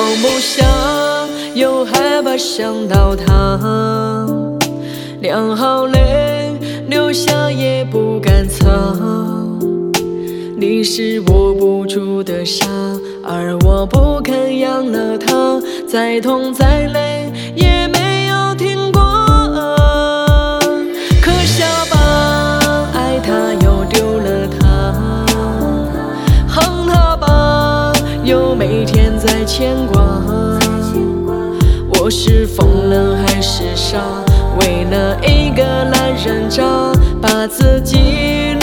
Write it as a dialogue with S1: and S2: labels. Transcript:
S1: 不下，又害怕想到他，两行泪流下也不敢擦。你是握不住的沙，而我不肯养了它，再痛再累也没有停过。可笑吧，爱他又丢了他，恨他吧，又每天在牵挂。我是疯了还是傻？为了一个烂人渣，把自己